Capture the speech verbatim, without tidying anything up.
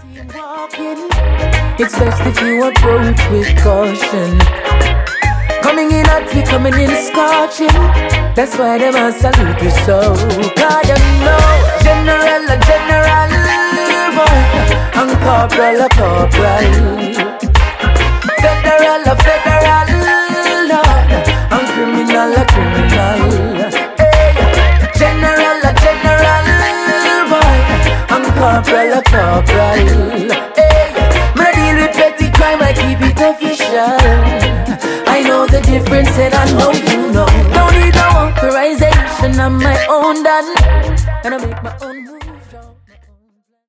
It's best if you approach with caution. Coming in hot, we coming in scorching. That's why them a salute you so. Cause you know, general a general boy, and corporal a corporal, federal a federal lord, and criminal a criminal. Hey, general a general boy, and corporal a corporal. Hey, when I deal with petty crime, I keep it official. I know the difference and I know you know. Don't need no authorization, I'm my own dad. And I make my own